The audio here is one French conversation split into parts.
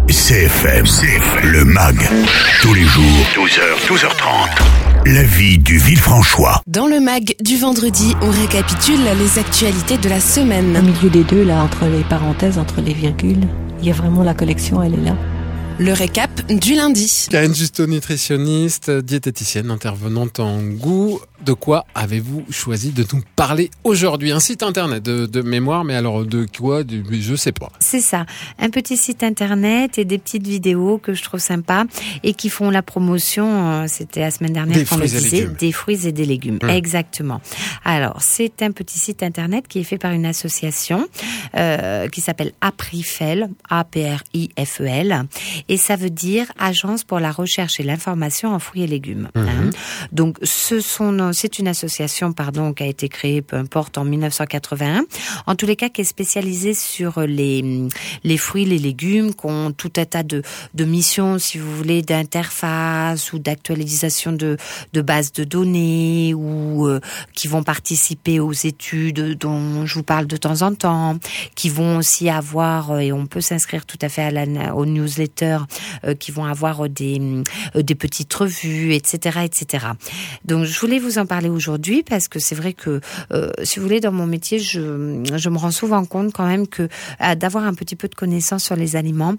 CFM, le MAG, tous les jours, 12h, 12h30. La vie du Villefranchois. Dans le MAG du vendredi, on récapitule les actualités de la semaine. Au milieu des deux, là, entre les parenthèses, entre les virgules, il y a vraiment la collection, elle est là. Le récap du lundi. Karine Justo, nutritionniste, diététicienne, intervenante en goût. De quoi avez-vous choisi de nous parler aujourd'hui? Un site internet de mémoire, mais alors de quoi? Je sais pas. C'est ça, un petit site internet et des petites vidéos que je trouve sympas et qui font la promotion, c'était la semaine dernière qu'on le disait, des fruits et des légumes. Exactement. Alors, c'est un petit site internet qui est fait par une association qui s'appelle Aprifel, A-P-R-I-F-E-L, et ça veut dire Agence pour la recherche et l'information en fruits et légumes. Donc, c'est une association, qui a été créée, peu importe, en 1981. En tous les cas, qui est spécialisée sur les fruits, les légumes, qui ont tout un tas de missions, si vous voulez, d'interface ou d'actualisation de bases de données, ou qui vont participer aux études dont je vous parle de temps en temps, qui vont aussi avoir, et on peut s'inscrire tout à fait aux newsletters, qui vont avoir des petites revues, etc., etc. Donc, je voulais vous en parler aujourd'hui parce que c'est vrai que, si vous voulez, dans mon métier, je me rends souvent compte quand même que d'avoir un petit peu de connaissances sur les aliments,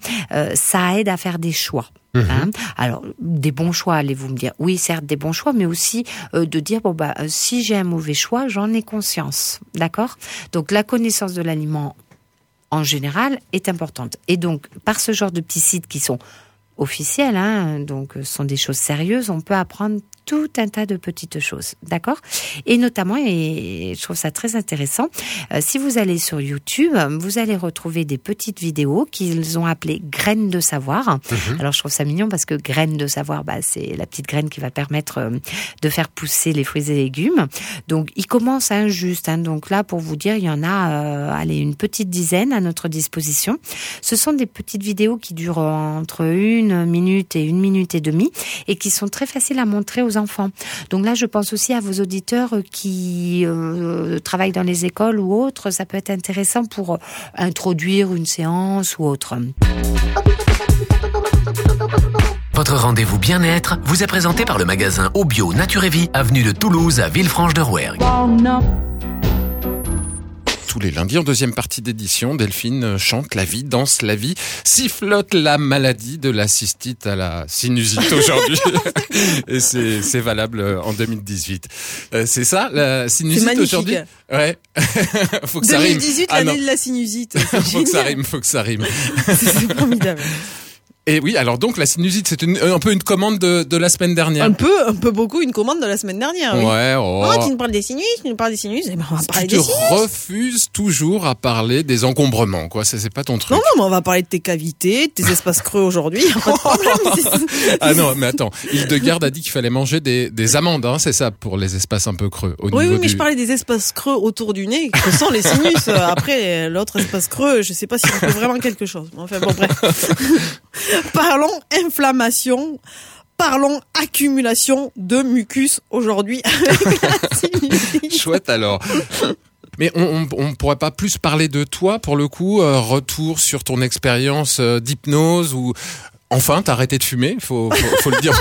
ça aide à faire des choix. Alors, des bons choix, allez-vous me dire. Oui, certes, des bons choix, mais aussi de dire, si j'ai un mauvais choix, j'en ai conscience. D'accord ? Donc, la connaissance de l'aliment, en général, est importante. Et donc, par ce genre de petits sites qui sont officiels, donc sont des choses sérieuses, on peut apprendre tout un tas de petites choses, d'accord ? Et notamment, et je trouve ça très intéressant, si vous allez sur YouTube, vous allez retrouver des petites vidéos qu'ils ont appelées graines de savoir. Alors je trouve ça mignon parce que graines de savoir, c'est la petite graine qui va permettre de faire pousser les fruits et légumes. Donc ils commencent juste, donc là pour vous dire, il y en a une petite dizaine à notre disposition. Ce sont des petites vidéos qui durent entre 1 minute et 1 minute et demie et qui sont très faciles à montrer aux enfants. Donc là, je pense aussi à vos auditeurs qui travaillent dans les écoles ou autres. Ça peut être intéressant pour introduire une séance ou autre. Votre rendez-vous bien-être vous est présenté par le magasin Obio Nature et Vie, avenue de Toulouse à Villefranche-de-Rouergue. Tous les lundis, en deuxième partie d'édition, Delphine chante la vie, danse la vie, sifflote la maladie de la cystite à la sinusite aujourd'hui. Et c'est valable en 2018. C'est ça, la sinusite aujourd'hui? Ouais. Faut que 2018, ça rime. l'année de la sinusite. Faut que ça rime. C'est formidable. Et oui, alors donc la sinusite, c'est un peu une commande de la semaine dernière. Un peu beaucoup une commande de la semaine dernière. Oui. Ouais. Tu nous parles des sinus, on va parler des sinus. Tu refuses toujours à parler des encombrements, quoi. C'est pas ton truc. Non, mais on va parler de tes cavités, de tes espaces creux aujourd'hui. Y a pas de problème. Ah non, mais attends. Hildegarde a dit qu'il fallait manger des amandes, c'est ça, pour les espaces un peu creux. Oui, mais je parlais des espaces creux autour du nez, que sont les sinus. Après, l'autre espace creux, je sais pas si c'est vraiment quelque chose. Enfin, bon, bref. Parlons inflammation, parlons accumulation de mucus aujourd'hui avec la sinusite. Chouette alors. Mais on pourrait pas plus parler de toi pour le coup, retour sur ton expérience d'hypnose ou enfin t'as arrêté de fumer, faut le dire.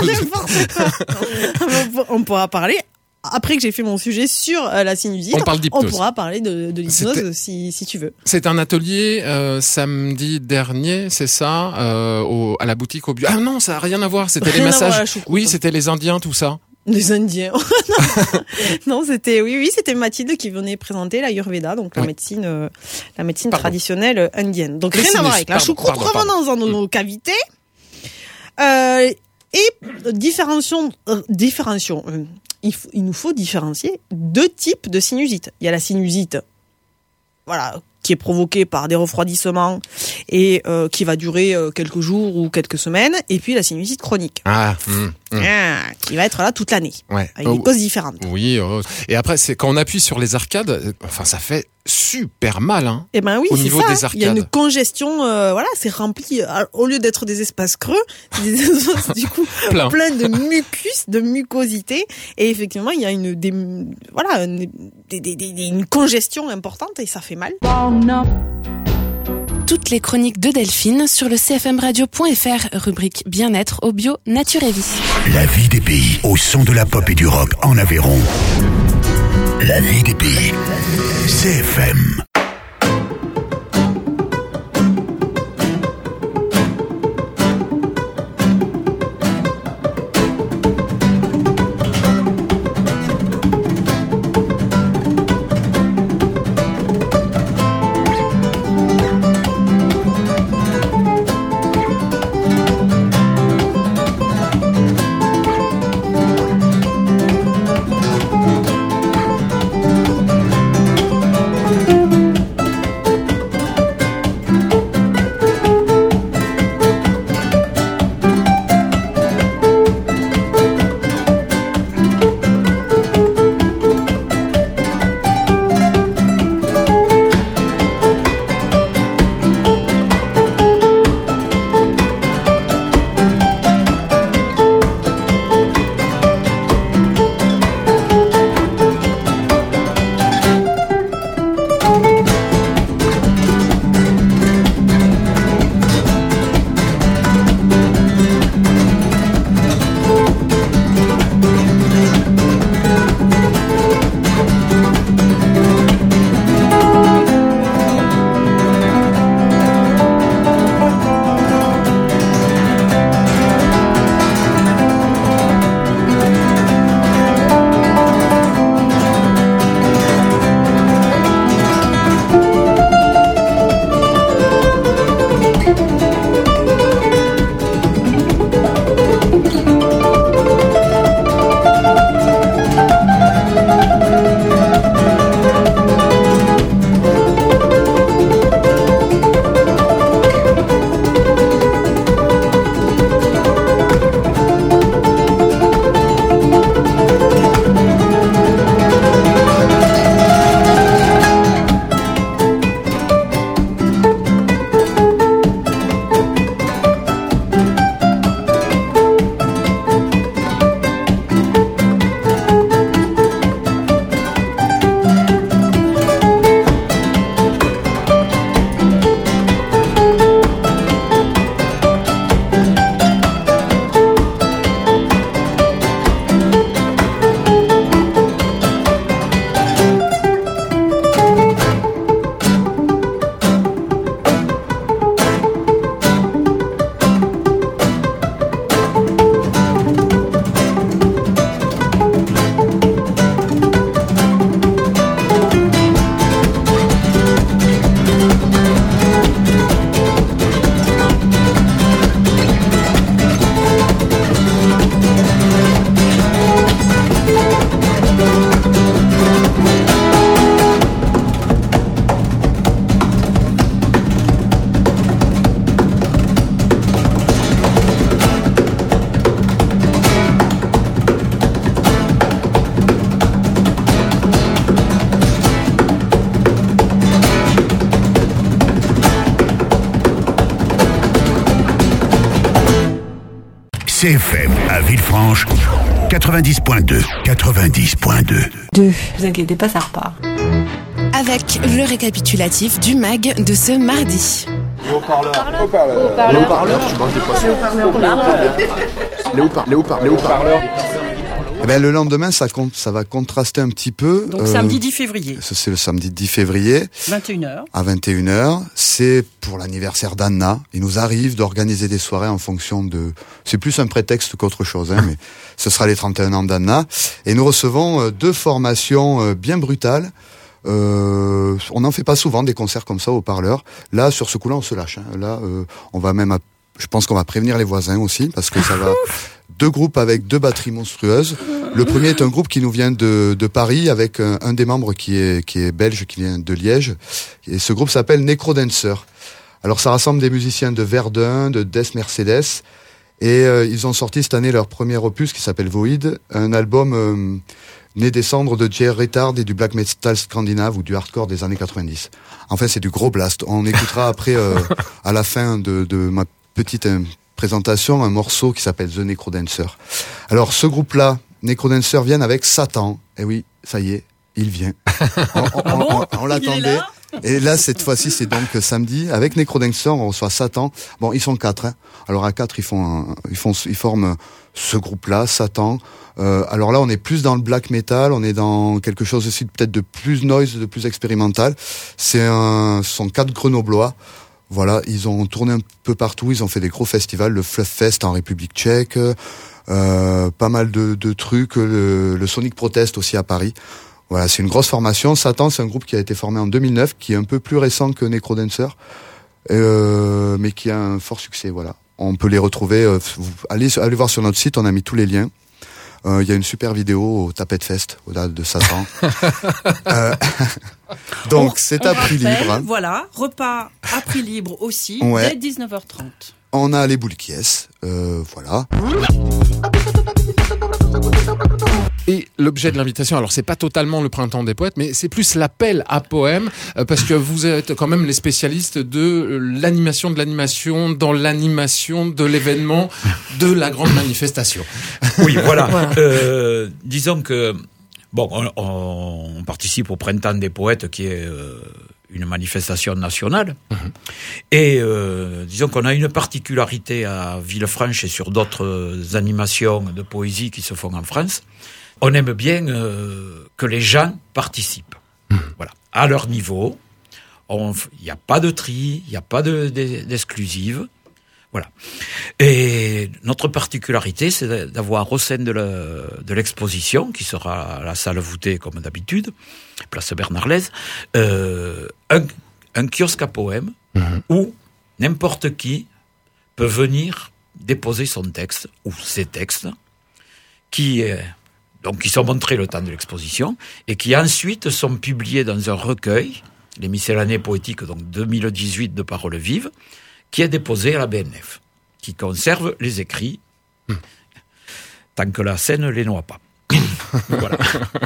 On pourra parler. Après que j'ai fait mon sujet sur la sinusite, on pourra parler de l'hypnose si tu veux. C'est un atelier samedi dernier, c'est ça, à la boutique au bio. Ah non, ça n'a rien à voir, c'était les massages. Oui, c'était les Indiens, tout ça. Les Indiens. Non, c'était Mathilde qui venait présenter l'Ayurveda, donc la médecine traditionnelle indienne. Donc rien à voir avec la choucroute. Revenons dans nos cavités. Et différencions. Il nous faut différencier deux types de sinusite. Il y a la sinusite, qui est provoquée par des refroidissements et qui va durer quelques jours ou quelques semaines. Et puis la sinusite chronique, qui va être là toute l'année, avec des causes différentes. Oui, et après, c'est quand on appuie sur les arcades, ça fait super mal, Eh ben oui, au niveau des arcades. Il y a une congestion, c'est rempli, au lieu d'être des espaces creux, c'est des espaces, du coup, plein de mucus, de mucosité, et effectivement, il y a une congestion importante, et ça fait mal. toutes les chroniques de Delphine sur le cfmradio.fr, rubrique bien-être au bio Nature et Vie. La vie des pays, au son de la pop et du rock en Aveyron. La vie des pays, CFM. CFM à Villefranche, 90.2. 90.2. Vous inquiétez pas, ça repart. Avec le récapitulatif du MAG de ce mardi. Les haut-parleurs. Je mange des poissons. Les haut-parleurs. Eh ben, le lendemain, ça va contraster un petit peu. Donc samedi 10 février. C'est le samedi 10 février. 21h. À 21h. C'est pour l'anniversaire d'Anna. Il nous arrive d'organiser des soirées en fonction de... C'est plus un prétexte qu'autre chose, hein, mais ce sera les 31 ans d'Anna. Et nous recevons 2 formations bien brutales. On n'en fait pas souvent des concerts comme ça au parleur. Là, sur ce coup-là, on se lâche. Hein. Là, on va même... Je pense qu'on va prévenir les voisins aussi, parce que ça va... 2 groupes avec 2 batteries monstrueuses. Le premier est un groupe qui nous vient de Paris, avec un des membres qui est belge, qui vient de Liège. Et ce groupe s'appelle Necrodancer. Alors ça rassemble des musiciens de Verdun, de Death Mercedes. Et ils ont sorti cette année leur premier opus qui s'appelle Void, un album né des cendres de J.R. Retard et du black metal scandinave ou du hardcore des années 90. Enfin, c'est du gros blast. On écoutera après, à la fin de ma petite présentation, un morceau qui s'appelle The Necrodancer. Alors, ce groupe-là, Necrodancer, viennent avec Satan. Eh oui, ça y est, il vient. On l'attendait. Et là, cette fois-ci, c'est donc samedi. Avec Necrodancer, on reçoit Satan. Bon, ils sont 4. Hein. Alors à 4, ils forment ce groupe-là, Satan. Alors là, on est plus dans le black metal. On est dans quelque chose aussi peut-être de plus noise, de plus expérimental. Ce sont 4 Grenoblois. Voilà, ils ont tourné un peu partout. Ils ont fait des gros festivals, le Fluff Fest en République Tchèque. Pas mal de trucs. Le Sonic Protest aussi à Paris. Voilà, c'est une grosse formation. Satan, c'est un groupe qui a été formé en 2009, qui est un peu plus récent que Necrodancer, mais qui a un fort succès. Voilà, on peut les retrouver. Allez voir sur notre site, on a mis tous les liens. Il y a une super vidéo au Tapette Fest, au-delà de Satan. Donc c'est à prix libre. Hein. Voilà, repas à prix libre aussi, dès 19h30. On a les boules qui voilà. Et l'objet de l'invitation, alors c'est pas totalement le printemps des poètes, mais c'est plus l'appel à poèmes, parce que vous êtes quand même les spécialistes de l'animation dans l'animation de l'événement, de la grande manifestation. Oui, voilà. Disons que on participe au printemps des poètes, qui est une manifestation nationale. Et disons qu'on a une particularité à Villefranche et sur d'autres animations de poésie qui se font en France. On aime bien que les gens participent. Voilà, à leur niveau. Il n'y a pas de tri, il n'y a pas d'exclusive. Voilà. Et notre particularité, c'est d'avoir au sein de l'exposition, qui sera à la salle voûtée comme d'habitude, place Bernard-Lez, un kiosque à poèmes où n'importe qui peut venir déposer son texte ou ses textes qui sont montrés le temps de l'exposition et qui ensuite sont publiés dans un recueil, les miscellanées poétiques, donc 2018 de Paroles Vives, qui est déposé à la BNF, qui conserve les écrits tant que la scène les noie pas. Voilà.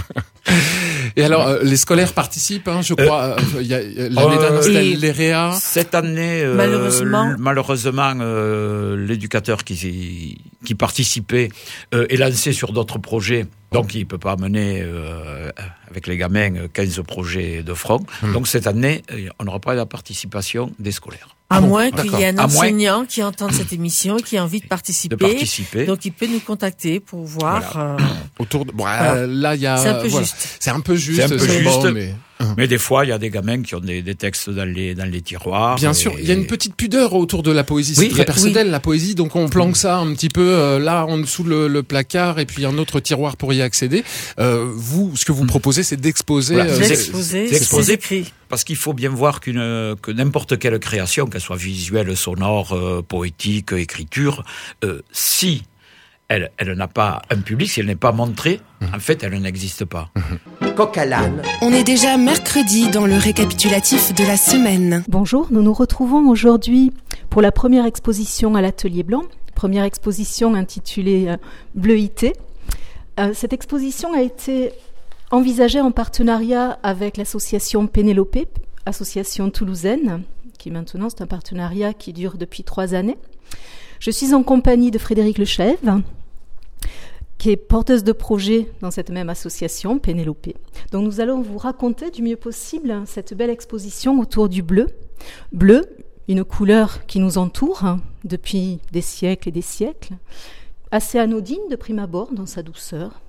Et alors, les scolaires participent, hein, je crois. L'année dernière, c'était l'EREA. Cette année, malheureusement, l'éducateur qui participait est lancé sur d'autres projets. Donc, il ne peut pas mener avec les gamins 15 projets de front. Donc, cette année, on n'aura pas la participation des scolaires. À moins qu'il y ait un enseignant qui entende cette émission et qui a envie de participer. Donc, il peut nous contacter pour voir. Voilà. Autour de... là, il y a... C'est un peu juste. C'est un peu juste. C'est un peu juste. Bon, mais des fois, il y a des gamins qui ont des textes dans les tiroirs. Bien sûr, il y a une petite pudeur autour de la poésie. C'est très personnel, la poésie. Donc, on planque ça un petit peu là, en dessous le placard, et puis un autre tiroir pour y accéder. Ce que vous proposez, c'est d'exposer... D'exposer écrits. Parce qu'il faut bien voir que n'importe quelle création, qu'elle soit visuelle, sonore, poétique, écriture, si elle n'a pas un public, si elle n'est pas montrée, en fait, elle n'existe pas. Coq à l'âne. On est déjà mercredi dans le récapitulatif de la semaine. Bonjour, nous nous retrouvons aujourd'hui pour la première exposition à l'Atelier Blanc, première exposition intitulée Bleuité. Cette exposition a été envisagée en partenariat avec l'association Pénélope, association toulousaine, qui maintenant c'est un partenariat qui dure depuis 3 années. Je suis en compagnie de Frédéric Lechèvre, qui est porteuse de projet dans cette même association, Pénélope. Donc nous allons vous raconter du mieux possible cette belle exposition autour du bleu. Bleu, une couleur qui nous entoure depuis des siècles et des siècles, assez anodine de prime abord dans sa douceur.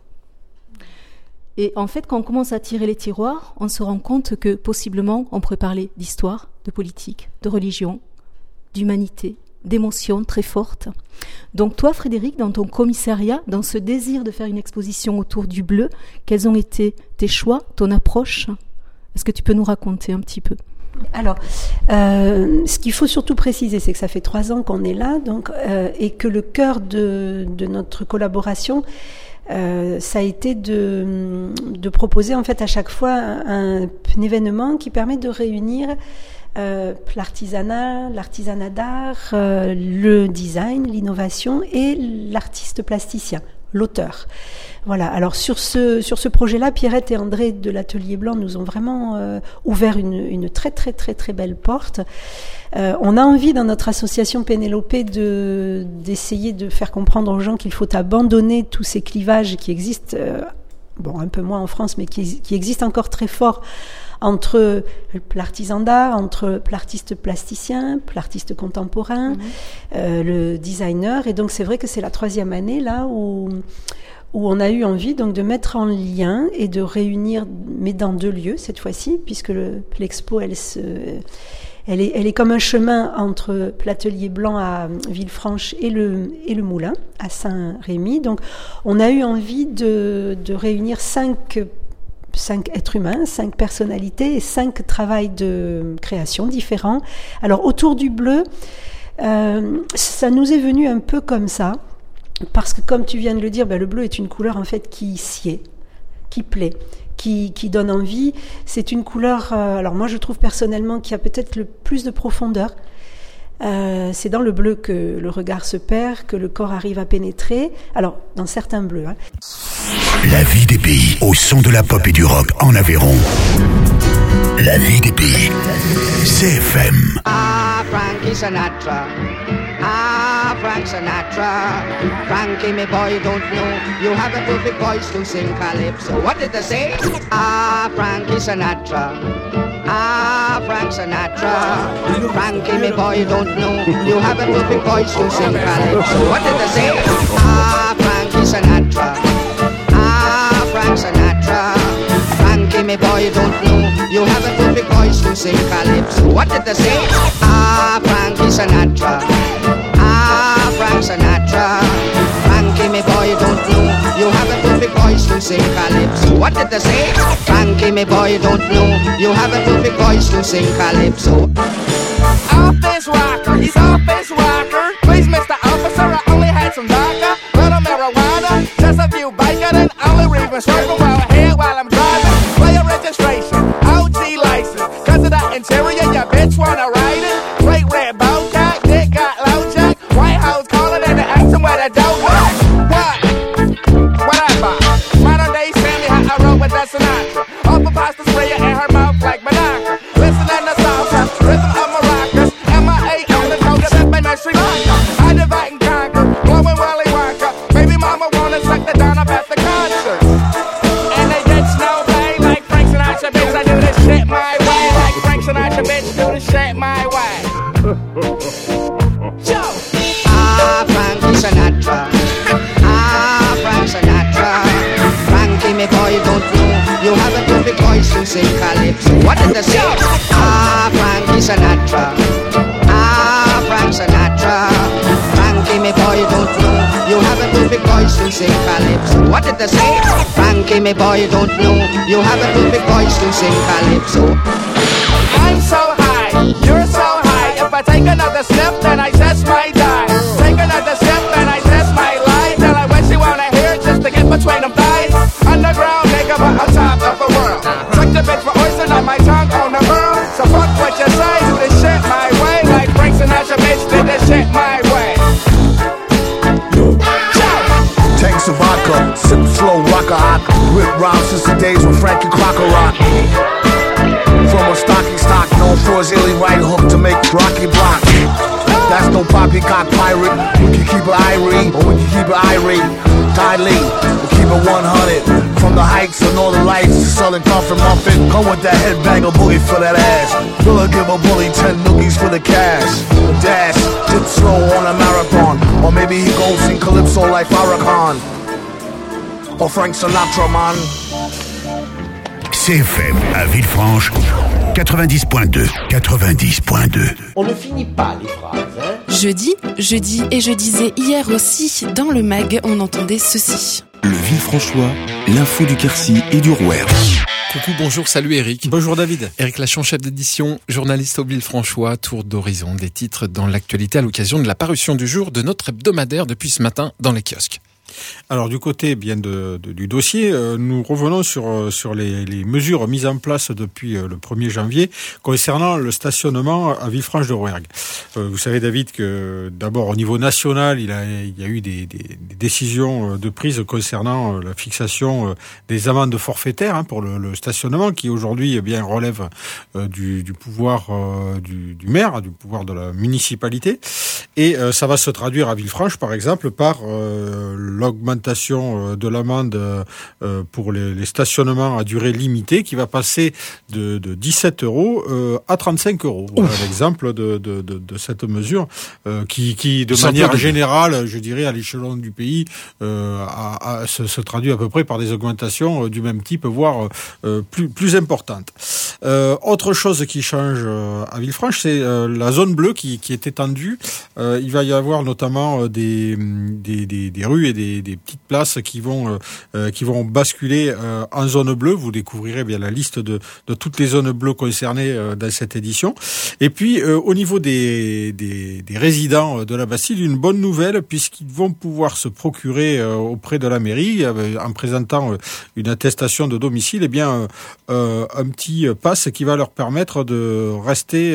Et en fait, quand on commence à tirer les tiroirs, on se rend compte que possiblement on pourrait parler d'histoire, de politique, de religion, d'humanité, d'émotions très fortes. Donc toi, Frédéric, dans ton commissariat, dans ce désir de faire une exposition autour du bleu, quels ont été tes choix, ton approche ? Est-ce que tu peux nous raconter un petit peu ? Alors, ce qu'il faut surtout préciser, c'est que ça fait 3 ans qu'on est là, donc, et que le cœur de notre collaboration, ça a été de proposer en fait à chaque fois un événement qui permet de réunir l'artisanat d'art, le design, l'innovation et l'artiste plasticien, l'auteur. Voilà. Alors sur ce projet-là, Pierrette et André de l'Atelier Blanc nous ont vraiment ouvert une très très très très belle porte. On a envie dans notre association Pénélope d'essayer de faire comprendre aux gens qu'il faut abandonner tous ces clivages qui existent bon, un peu moins en France, mais qui existe encore très fort entre l'artisan d'art, entre l'artiste plasticien, l'artiste contemporain, le designer. Et donc c'est vrai que c'est la 3e année là où on a eu envie donc de mettre en lien et de réunir, mais dans 2 lieux cette fois-ci, puisque l'expo elle est comme un chemin entre l'Atelier Blanc à Villefranche et le Moulin à Saint-Rémy. Donc on a eu envie de réunir 5 êtres humains, 5 personnalités et 5 travails de création différents. Alors autour du bleu, ça nous est venu un peu comme ça, parce que comme tu viens de le dire, le bleu est une couleur en fait qui sied, qui plaît, qui donne envie. C'est une couleur, alors moi je trouve personnellement qu'il y a peut-être le plus de profondeur. C'est dans le bleu que le regard se perd, que le corps arrive à pénétrer. Alors, dans certains bleus. La vie des pays au son de la pop et du rock en Aveyron. La vie des pays. CFM. Ah, Frankie Sinatra. Ah, Frank Sinatra. Frankie, my boy, don't know. You have a perfect voice to sing calypso. What did they say? Ah, Frankie Sinatra. Ah, Frank Sinatra. Frankie, my boy, don't know. You have a perfect voice to sing calypso. What did they say? Ah, Frankie Sinatra. Ah, Frank Sinatra. Frankie, my boy, don't know. You have a perfect voice to sing calypso. What did they say? Ah, Frankie Sinatra. Ah, Frank Sinatra. Frankie, my boy, don't know. You have a perfect voice to sing calypso. What did they say? Frankie, my boy, don't know. You have a perfect voice to sing calypso. Office rocker, he's office rocker. Please, Mr. Officer, I only had some vodka, little marijuana, just a few biker, and only reason swerving while ahead while I'm driving. Player registration, OG license, cause of the interior, your bitch wanna ride it. Great red bow tie, dick got low jack, White House calling and asking where the dope is. Whatever. Modern day Sammy, how I wrote with that Sinatra. Off a pasta sprayer in her mouth like Monaco. Listening to salsa, rhythm of maracas. M.I.A. on the toe, that's my Sri Lanka. I divide and conquer, blowing Willy Wonka. Baby mama wanna suck the down up at the concert. And they get snow play like Frank Sinatra, bitch. I do this shit my way. Like Frank Sinatra, bitch, do this shit my way. Joe! Ah, Frankie Sinatra. Ah, Frank Sinatra. Frankie, my boy, don't know. You have a perfect voice to sing calypso. What did they say? Ah, Frankie Sinatra. Ah, Frank Sinatra. Frankie, my boy, don't know. You have a perfect voice to sing calypso. What did they say? Frankie, my boy, don't know. You have a perfect voice to sing calypso. I'm so high, you're so high. If I take another step, then I just might die. Take another step, then I just might lie. Tell her what she wanna hear just to get between them thighs. Underground, nigga, but on top of the world. Suck the bitch for oyster, not my tongue on the world. So fuck what you say, do this shit my way. Like Frank Sinatra, bitch, did this shit my way. Tanks of vodka, sip slow rocker hot. Rip round since the days when Frankie Crocker rock. From a stocking stock known for his illy right hook to make Rocky block. That's no poppycock pirate. We can keep it irie, or we can keep it irate. Ty Lee, we'll keep it 100. From the heights of Northern Lights to Southern Comfort Muffin. Come with that headbang of boogie for that ass. Villa give a bully 10 noogies for the cash. A dash, tip slow on a marathon. Or maybe he goes sing Calypso like Farrakhan. Or Frank Sinatra, man. CFM à Villefranche, 90.2. 90.2. On ne finit pas les phrases, hein. Je dis et je disais hier aussi, dans le mag, on entendait ceci. Le Villefranchois, l'info du Quercy et du Rouergue. Coucou, bonjour, salut Eric. Bonjour David. Eric Lachon, chef d'édition, journaliste au Villefranchois, tour d'horizon des titres dans l'actualité à l'occasion de la parution du jour de notre hebdomadaire depuis ce matin dans les kiosques. Alors du côté bien du dossier, nous revenons sur les mesures mises en place depuis le 1er janvier concernant le stationnement à Villefranche-de-Rouergue. Vous savez David que d'abord au niveau national, il y a eu des décisions de prise concernant la fixation des amendes forfaitaires pour le stationnement qui aujourd'hui bien relève du pouvoir du maire, du pouvoir de la municipalité et ça va se traduire à Villefranche par exemple par l'augmentation de l'amende pour les stationnements à durée limitée qui va passer de 17 € à 35 €. Voilà l'exemple de cette mesure qui de manière générale, je dirais, à l'échelon du pays, se traduit à peu près par des augmentations du même type, voire plus importantes. Autre chose qui change à Villefranche, c'est la zone bleue qui est étendue. Il va y avoir notamment des rues et des petites places qui vont basculer en zone bleue. Vous découvrirez bien la liste de toutes les zones bleues concernées dans cette édition. Et puis au niveau des résidents de la Bastide, une bonne nouvelle, puisqu'ils vont pouvoir se procurer auprès de la mairie, en présentant une attestation de domicile, un petit pass qui va leur permettre de rester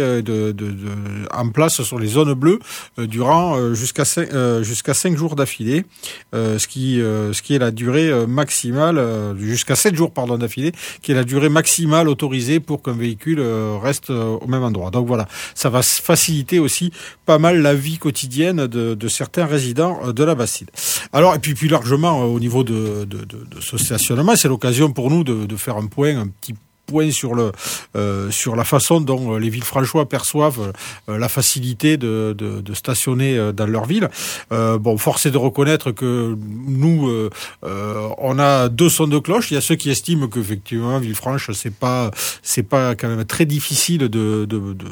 en place sur les zones bleues durant jusqu'à 5 jours d'affilée, ce qui est la durée maximale, jusqu'à 7 jours d'affilée, qui est la durée maximale autorisée pour qu'un véhicule reste au même endroit. Donc voilà, ça va faciliter aussi pas mal la vie quotidienne de certains résidents de la Bastide. Alors, et puis largement au niveau de ce stationnement, c'est l'occasion pour nous de faire un petit point sur la façon dont les Villefranchois perçoivent la facilité de stationner dans leur ville. Force est de reconnaître que nous on a 2 sons de cloche. Il y a ceux qui estiment qu'effectivement Villefranche c'est pas quand même très difficile de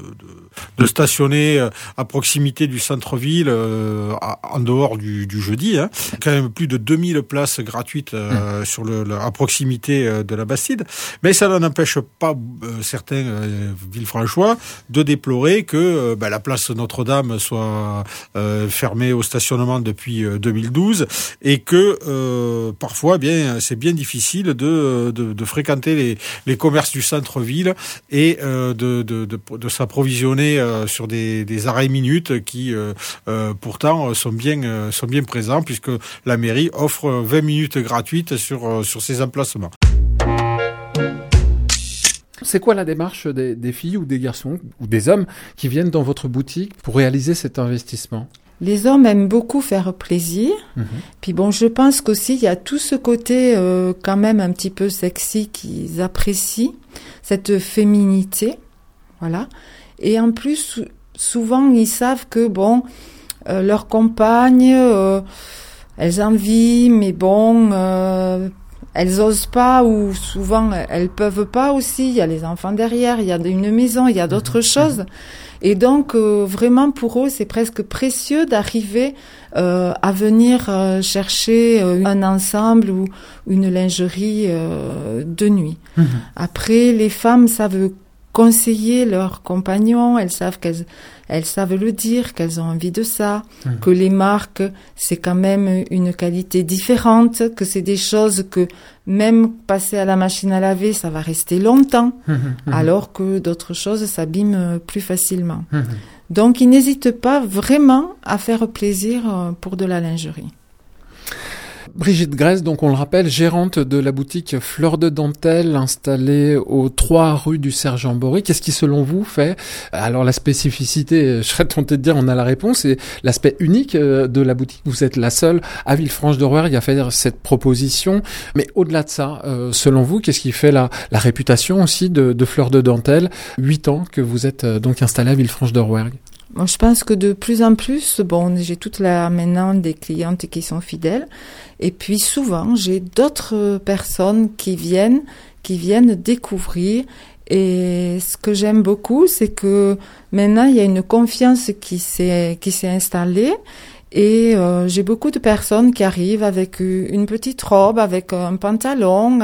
stationner à proximité du centre-ville en dehors du jeudi. Quand même plus de 2000 places gratuites à proximité de la Bastide, mais ça n'en empêche pas certains Villefranchois de déplorer que la place Notre-Dame soit fermée au stationnement depuis 2012 et que parfois c'est bien difficile de fréquenter les commerces du centre-ville et de s'approvisionner sur des arrêts minutes qui pourtant sont bien présents, puisque la mairie offre 20 minutes gratuites sur ces emplacements. C'est quoi la démarche des filles ou des garçons ou des hommes qui viennent dans votre boutique pour réaliser cet investissement ? Les hommes aiment beaucoup faire plaisir. Puis je pense qu'aussi il y a tout ce côté quand même un petit peu sexy qu'ils apprécient, cette féminité, voilà. Et en plus, souvent ils savent que leurs compagnes, elles envient, mais elles osent pas, ou souvent elles peuvent pas aussi. Il y a les enfants derrière, il y a une maison, il y a d'autres choses. Et donc vraiment pour eux c'est presque précieux d'arriver à venir chercher un ensemble ou une lingerie de nuit. Après, les femmes savent conseiller leurs compagnons, elles savent le dire, qu'elles ont envie de ça, que les marques, c'est quand même une qualité différente, que c'est des choses que même passer à la machine à laver, ça va rester longtemps, alors que d'autres choses s'abîment plus facilement. Donc, ils n'hésitent pas vraiment à faire plaisir pour de la lingerie. Brigitte Grèce, donc on le rappelle, gérante de la boutique Fleur de Dentelle installée aux 3 rue du Sergent Bory. Qu'est-ce qui selon vous fait alors la spécificité, je serais tenté de dire on a la réponse, c'est l'aspect unique de la boutique. Vous êtes la seule à Villefranche-de-Rouergue à faire cette proposition, mais au-delà de ça, selon vous, qu'est-ce qui fait la réputation aussi de Fleur de Dentelle, 8 ans que vous êtes donc installée à Villefranche-de-Rouergue? Moi, je pense que de plus en plus, j'ai maintenant des clientes qui sont fidèles. Et puis souvent, j'ai d'autres personnes qui viennent découvrir. Et ce que j'aime beaucoup, c'est que maintenant, il y a une confiance qui s'est installée. Et j'ai beaucoup de personnes qui arrivent avec une petite robe, avec un pantalon,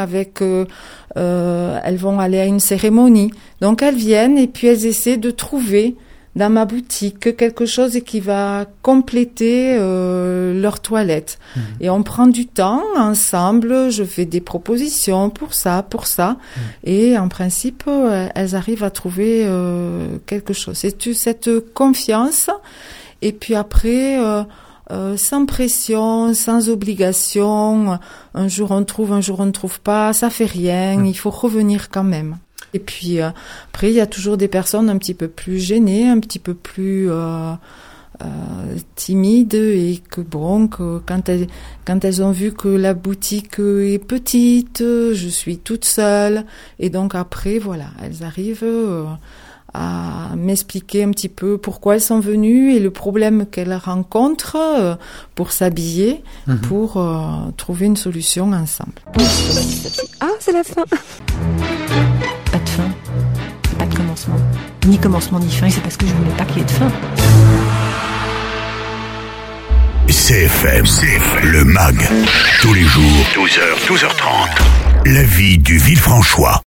elles vont aller à une cérémonie. Donc elles viennent et puis elles essaient de trouver dans ma boutique quelque chose qui va compléter leur toilette. Et on prend du temps ensemble, je fais des propositions pour ça. Et en principe, elles arrivent à trouver quelque chose. C'est cette confiance. Et puis après, sans pression, sans obligation, un jour on trouve, un jour on ne trouve pas, ça fait rien, il faut revenir quand même. Et puis après, il y a toujours des personnes un petit peu plus gênées, un petit peu plus timides et que bon, que quand elles ont vu que la boutique est petite, je suis toute seule et donc après voilà, elles arrivent à m'expliquer un petit peu pourquoi elles sont venues et le problème qu'elles rencontrent pour s'habiller, pour trouver une solution ensemble. Ah, c'est la fin. Pas de fin, pas de commencement. Ni commencement ni fin, et c'est parce que je voulais pas qu'il y ait de fin. CFM, le MAG, tous les jours, 12h, 12h30. La vie du Villefranchois.